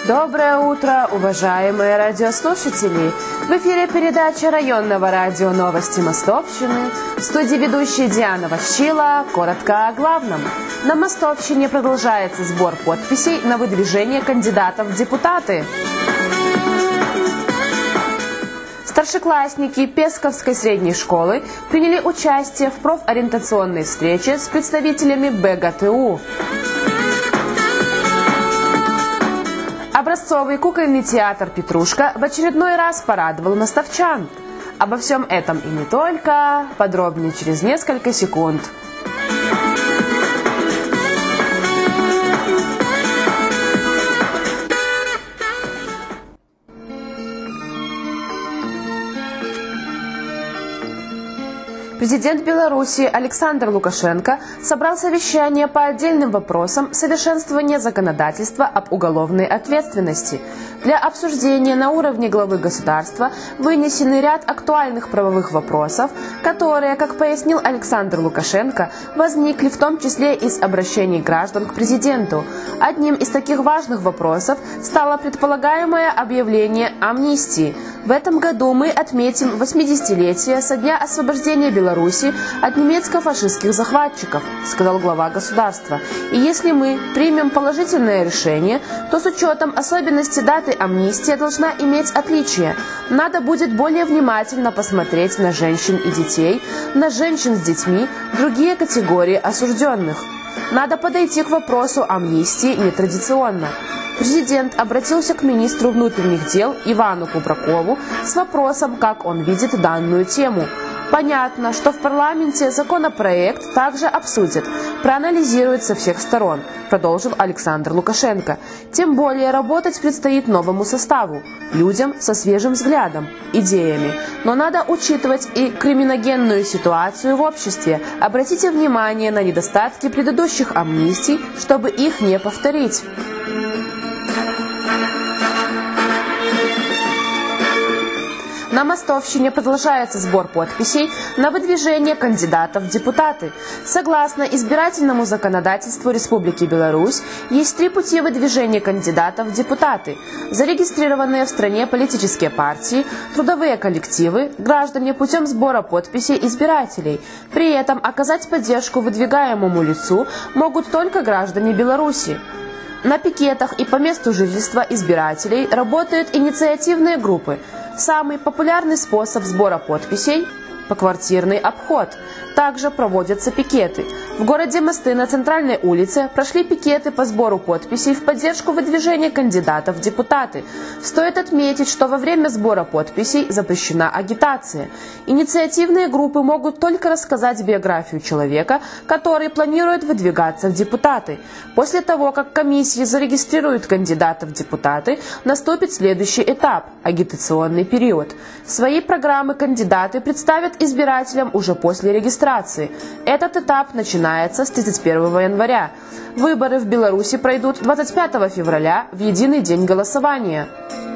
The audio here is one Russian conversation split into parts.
Доброе утро, уважаемые радиослушатели! В эфире передача районного радио «Новости Мостовщины». В студии ведущая Диана Ващила. Коротко о главном. На Мостовщине продолжается сбор подписей на выдвижение кандидатов в депутаты. Старшеклассники Песковской средней школы приняли участие в профориентационной встрече с представителями БГТУ. Образцовый кукольный театр «Петрушка» в очередной раз порадовал мостовчан. Обо всем этом и не только, подробнее через несколько секунд. Президент Беларуси Александр Лукашенко собрал совещание по отдельным вопросам совершенствования законодательства об уголовной ответственности. Для обсуждения на уровне главы государства вынесены ряд актуальных правовых вопросов, которые, как пояснил Александр Лукашенко, возникли в том числе из обращений граждан к президенту. Одним из таких важных вопросов стало предполагаемое объявление амнистии. В этом году мы отметим 80-летие со дня освобождения Беларуси от немецко-фашистских захватчиков, сказал глава государства. И если мы примем положительное решение, то с учетом особенностей даты амнистия должна иметь отличие. Надо будет более внимательно посмотреть на женщин и детей, на женщин с детьми, другие категории осужденных. Надо подойти к вопросу амнистии нетрадиционно. Президент обратился к министру внутренних дел Ивану Кубракову с вопросом, как он видит данную тему. Понятно, что в парламенте законопроект также обсудят, проанализируют со всех сторон, продолжил Александр Лукашенко. Тем более работать предстоит новому составу, людям со свежим взглядом, идеями. Но надо учитывать и криминогенную ситуацию в обществе. Обратите внимание на недостатки предыдущих амнистий, чтобы их не повторить. На Мостовщине продолжается сбор подписей на выдвижение кандидатов в депутаты. Согласно избирательному законодательству Республики Беларусь, есть 3 пути выдвижения кандидатов в депутаты. Зарегистрированные в стране политические партии, трудовые коллективы, граждане путем сбора подписей избирателей. При этом оказать поддержку выдвигаемому лицу могут только граждане Беларуси. На пикетах и по месту жительства избирателей работают инициативные группы. Самый популярный способ сбора подписей – поквартирный обход. Также проводятся пикеты. В городе Мосты на центральной улице прошли пикеты по сбору подписей в поддержку выдвижения кандидатов в депутаты. Стоит отметить, что во время сбора подписей запрещена агитация. Инициативные группы могут только рассказать биографию человека, который планирует выдвигаться в депутаты. После того, как комиссии зарегистрируют кандидатов в депутаты, наступит следующий этап – агитационный период. Свои программы кандидаты представят избирателям уже после регистрации. Этот этап начинается с 31 января. Выборы в Беларуси пройдут 25 февраля в единый день голосования.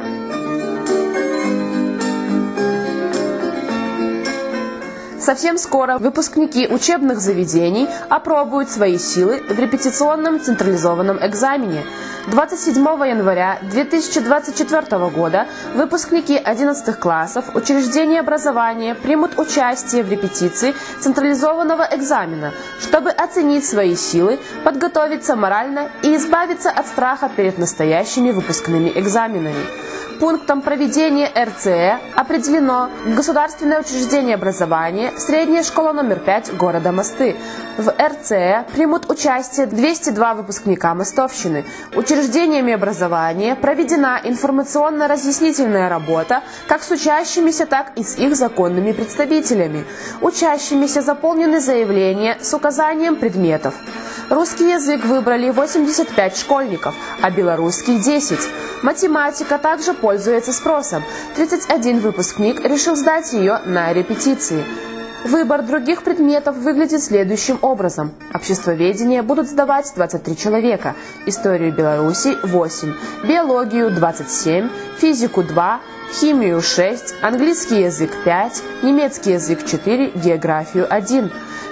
Совсем скоро выпускники учебных заведений опробуют свои силы в репетиционном централизованном экзамене. 27 января 2024 года выпускники 11 классов учреждений образования примут участие в репетиции централизованного экзамена, чтобы оценить свои силы, подготовиться морально и избавиться от страха перед настоящими выпускными экзаменами. Пунктом проведения РЦЭ определено государственное учреждение образования, средняя школа номер 5 города Мосты. В РЦЭ примут участие 202 выпускника Мостовщины. Учреждениями образования проведена информационно-разъяснительная работа как с учащимися, так и с их законными представителями. Учащимися заполнены заявления с указанием предметов. Русский язык выбрали 85 школьников, а белорусский – 10. Математика также пользуется спросом. 31 выпускник решил сдать ее на репетиции. Выбор других предметов выглядит следующим образом. Обществоведение будут сдавать 23 человека, историю Беларуси – 8, биологию – 27, физику – 2, химию – 6, английский язык – 5, немецкий язык – 4, географию – 1.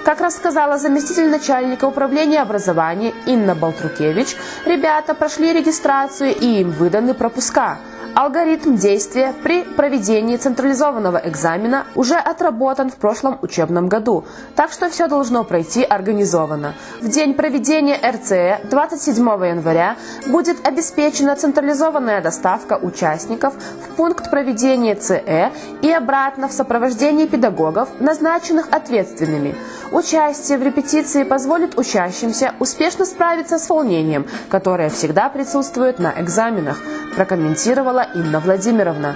Как рассказала заместитель начальника управления образования Инна Балтрукевич, ребята прошли регистрацию и им выданы пропуска. Алгоритм действия при проведении централизованного экзамена уже отработан в прошлом учебном году, так что все должно пройти организованно. В день проведения РЦЭ 27 января будет обеспечена централизованная доставка участников в пункт проведения ЦЭ и обратно в сопровождении педагогов, назначенных ответственными. Участие в репетиции позволит учащимся успешно справиться с волнением, которое всегда присутствует на экзаменах, прокомментировала Инна Владимировна.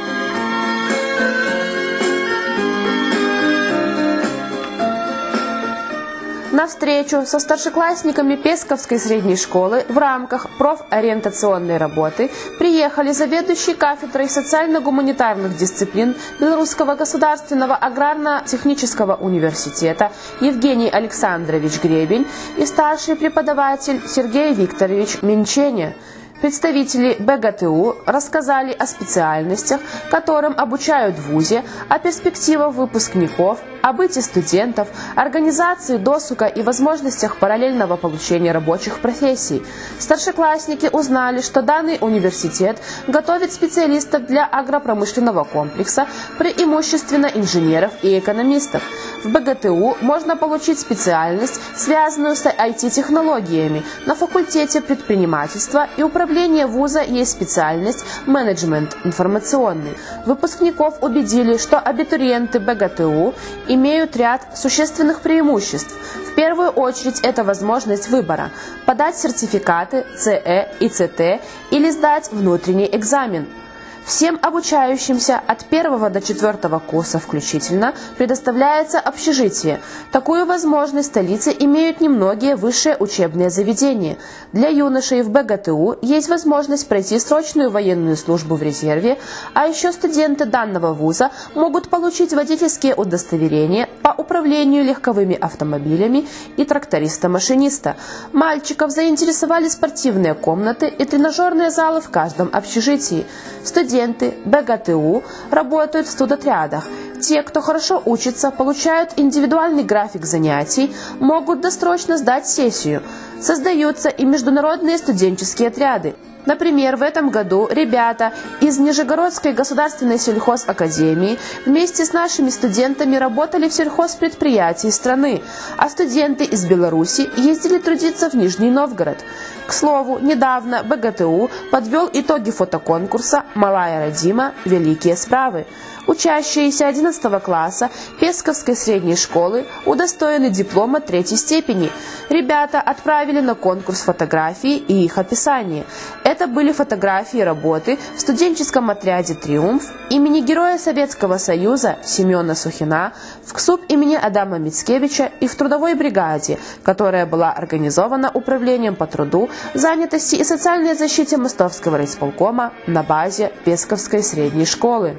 На встречу со старшеклассниками Песковской средней школы в рамках профориентационной работы приехали заведующий кафедрой социально-гуманитарных дисциплин Белорусского государственного аграрно-технического университета Евгений Александрович Гребень и старший преподаватель Сергей Викторович Минчене. Представители БГТУ рассказали о специальностях, которым обучают в ВУЗе, о перспективах выпускников, о быте студентов, организации досуга и возможностях параллельного получения рабочих профессий. Старшеклассники узнали, что данный университет готовит специалистов для агропромышленного комплекса, преимущественно инженеров и экономистов. В БГТУ можно получить специальность, связанную с IT-технологиями. На факультете предпринимательства и управления вуза есть специальность менеджмент информационный. Выпускников убедили, что абитуриенты БГТУ имеют ряд существенных преимуществ. В первую очередь это возможность выбора – подать сертификаты ЦЭ и ЦТ или сдать внутренний экзамен. Всем обучающимся от 1 до 4 курса включительно предоставляется общежитие. Такую возможность в столице имеют немногие высшие учебные заведения. Для юношей в БГТУ есть возможность пройти срочную военную службу в резерве, а еще студенты данного вуза могут получить водительские удостоверения по управлению легковыми автомобилями и тракториста-машиниста. Мальчиков заинтересовали спортивные комнаты и тренажерные залы в каждом общежитии. Студенты БГТУ работают в студотрядах. Те, кто хорошо учится, получают индивидуальный график занятий, могут досрочно сдать сессию. Создаются и международные студенческие отряды. Например, в этом году ребята из Нижегородской государственной сельхозакадемии вместе с нашими студентами работали в сельхозпредприятии страны, а студенты из Беларуси ездили трудиться в Нижний Новгород. К слову, недавно БГТУ подвел итоги фотоконкурса «Малая Родима. Великие справы». Учащиеся 11 класса Песковской средней школы удостоены диплома 3-й степени. Ребята отправили на конкурс фотографии и их описание. Это были фотографии работы в студенческом отряде «Триумф» имени Героя Советского Союза Семена Сухина, в КСУП имени Адама Мицкевича и в трудовой бригаде, которая была организована Управлением по труду, занятости и социальной защите Мостовского райисполкома на базе Песковской средней школы.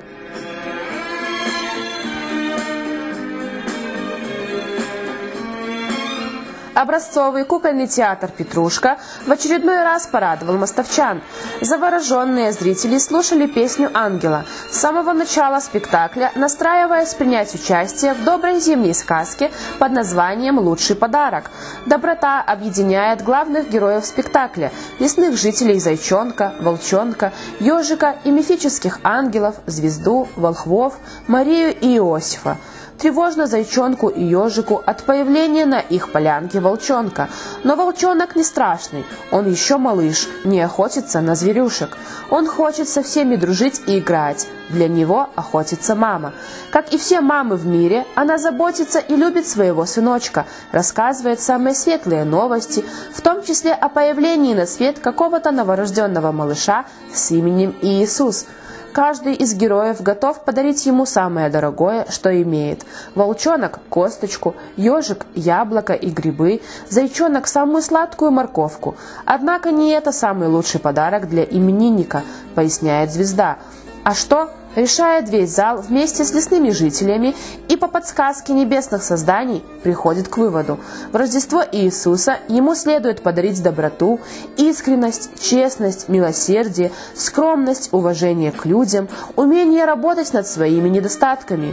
Образцовый кукольный театр «Петрушка» в очередной раз порадовал мостовчан. Завороженные зрители слушали песню «Ангела» с самого начала спектакля, настраиваясь принять участие в доброй зимней сказке под названием «Лучший подарок». Доброта объединяет главных героев спектакля – лесных жителей Зайчонка, Волчонка, Ежика и мифических ангелов, Звезду, Волхвов, Марию и Иосифа. Тревожно Зайчонку и Ежику от появления на их полянке волчонка. Но волчонок не страшный, он еще малыш, не охотится на зверюшек. Он хочет со всеми дружить и играть. Для него охотится мама. Как и все мамы в мире, она заботится и любит своего сыночка, рассказывает самые светлые новости, в том числе о появлении на свет какого-то новорожденного малыша с именем Иисус. Каждый из героев готов подарить ему самое дорогое, что имеет. Волчонок – косточку, ежик – яблоко и грибы, зайчонок – самую сладкую морковку. Однако не это самый лучший подарок для именинника, поясняет Звезда. А что? Решает весь зал вместе с лесными жителями и по подсказке небесных созданий приходит к выводу: в Рождество Иисуса ему следует подарить доброту, искренность, честность, милосердие, скромность, уважение к людям, умение работать над своими недостатками.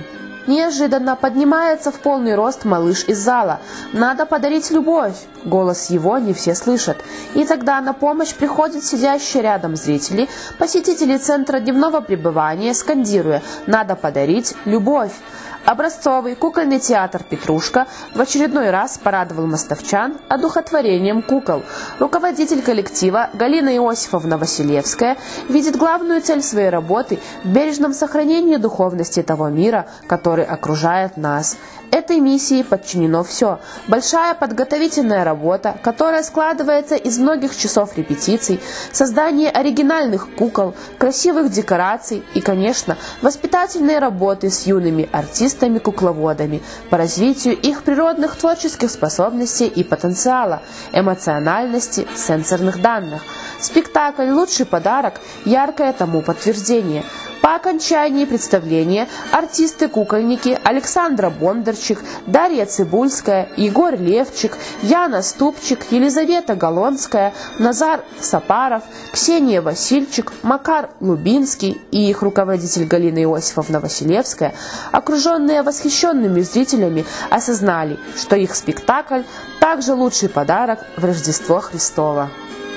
Неожиданно поднимается в полный рост малыш из зала. «Надо подарить любовь!» Голос его не все слышат. И тогда на помощь приходят сидящие рядом зрители, посетители центра дневного пребывания, скандируя «Надо подарить любовь!». Образцовый кукольный театр «Петрушка» в очередной раз порадовал мостовчан одухотворением кукол. Руководитель коллектива Галина Иосифовна Василевская видит главную цель своей работы в бережном сохранении духовности того мира, который окружает нас. Этой миссии подчинено все. Большая подготовительная работа, которая складывается из многих часов репетиций, создание оригинальных кукол, красивых декораций и, конечно, воспитательные работы с юными артистами-кукловодами по развитию их природных творческих способностей и потенциала, эмоциональности, сенсорных данных. Спектакль «Лучший подарок» – яркое тому подтверждение. По окончании представления артисты-кукольники Александра Бондарчик, Дарья Цибульская, Егор Левчик, Яна Ступчик, Елизавета Галонская, Назар Сапаров, Ксения Васильчик, Макар Лубинский и их руководитель Галина Иосифовна Василевская, окруженные восхищенными зрителями, осознали, что их спектакль также лучший подарок в Рождество Христово.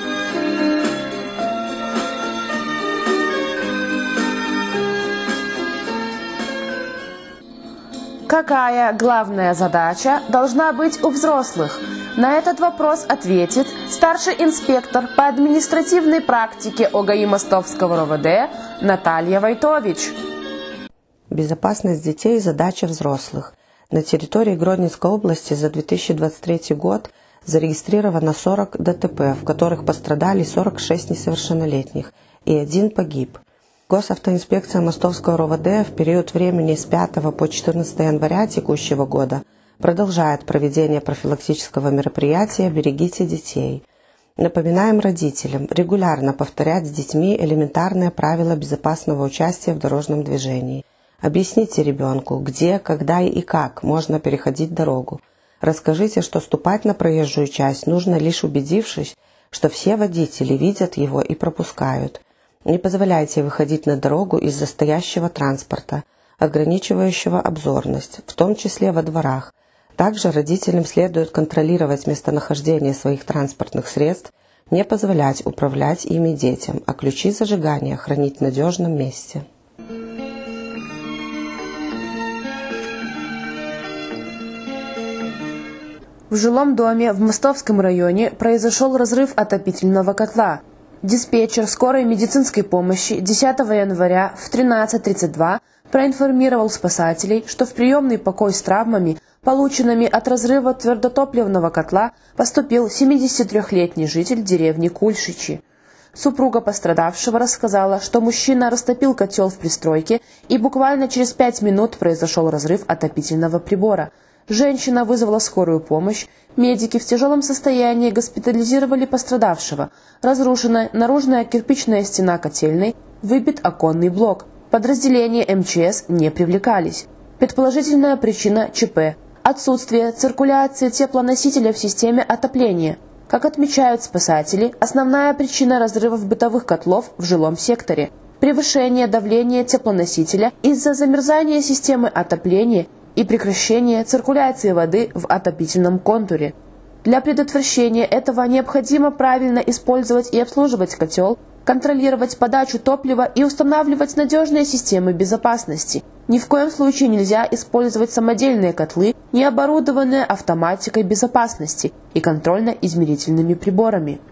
Какая главная задача должна быть у взрослых? На этот вопрос ответит старший инспектор по административной практике ОГАИ Мостовского РОВД Наталья Войтович. Безопасность детей – задача взрослых. На территории Гродненской области за 2023 год зарегистрировано 40 ДТП, в которых пострадали 46 несовершеннолетних и 1 погиб. Госавтоинспекция Мостовского РОВД в период времени с 5 по 14 января текущего года продолжает проведение профилактического мероприятия «Берегите детей». Напоминаем родителям регулярно повторять с детьми элементарные правила безопасного участия в дорожном движении. Объясните ребенку, где, когда и как можно переходить дорогу. Расскажите, что ступать на проезжую часть нужно лишь убедившись, что все водители видят его и пропускают. Не позволяйте выходить на дорогу из-за стоящего транспорта, ограничивающего обзорность, в том числе во дворах. Также родителям следует контролировать местонахождение своих транспортных средств, не позволять управлять ими детям, а ключи зажигания хранить в надежном месте. В жилом доме в Мостовском районе произошел разрыв отопительного котла. Диспетчер скорой медицинской помощи 10 января в 13:32 проинформировал спасателей, что в приемный покой с травмами, полученными от разрыва твердотопливного котла, поступил 73-летний житель деревни Кульшичи. Супруга пострадавшего рассказала, что мужчина растопил котел в пристройке и буквально через 5 минут произошел разрыв отопительного прибора. Женщина вызвала скорую помощь. Медики в тяжелом состоянии госпитализировали пострадавшего. Разрушена наружная кирпичная стена котельной, выбит оконный блок. Подразделения МЧС не привлекались. Предположительная причина ЧП – отсутствие циркуляции теплоносителя в системе отопления. Как отмечают спасатели, основная причина разрывов бытовых котлов в жилом секторе – превышение давления теплоносителя из-за замерзания системы отопления и прекращение циркуляции воды в отопительном контуре. Для предотвращения этого необходимо правильно использовать и обслуживать котел, контролировать подачу топлива и устанавливать надежные системы безопасности. Ни в коем случае нельзя использовать самодельные котлы, не оборудованные автоматикой безопасности и контрольно-измерительными приборами.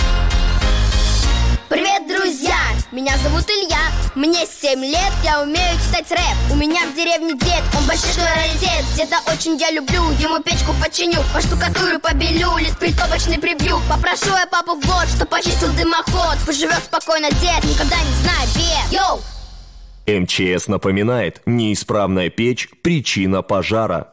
Привет, друзья! Меня зовут Илья, мне 7 лет, я умею читать рэп. У меня в деревне дед, он большой раритет. Деда очень я люблю, ему печку починю, по штукатуру побелю, лист плитовочный прибью. Попрошу я папу в год, что почистил дымоход. Поживет спокойно дед, никогда не знает бед. Йоу! МЧС напоминает, неисправная печь – причина пожара.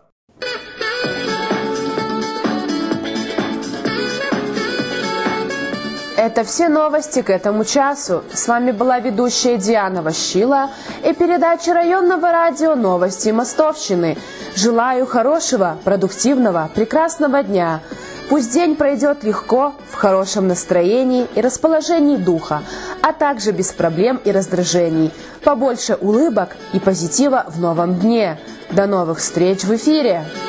Это все новости к этому часу. С вами была ведущая Диана Ващила и передача районного радио «Новости Мостовщины». Желаю хорошего, продуктивного, прекрасного дня. Пусть день пройдет легко, в хорошем настроении и расположении духа, а также без проблем и раздражений. Побольше улыбок и позитива в новом дне. До новых встреч в эфире!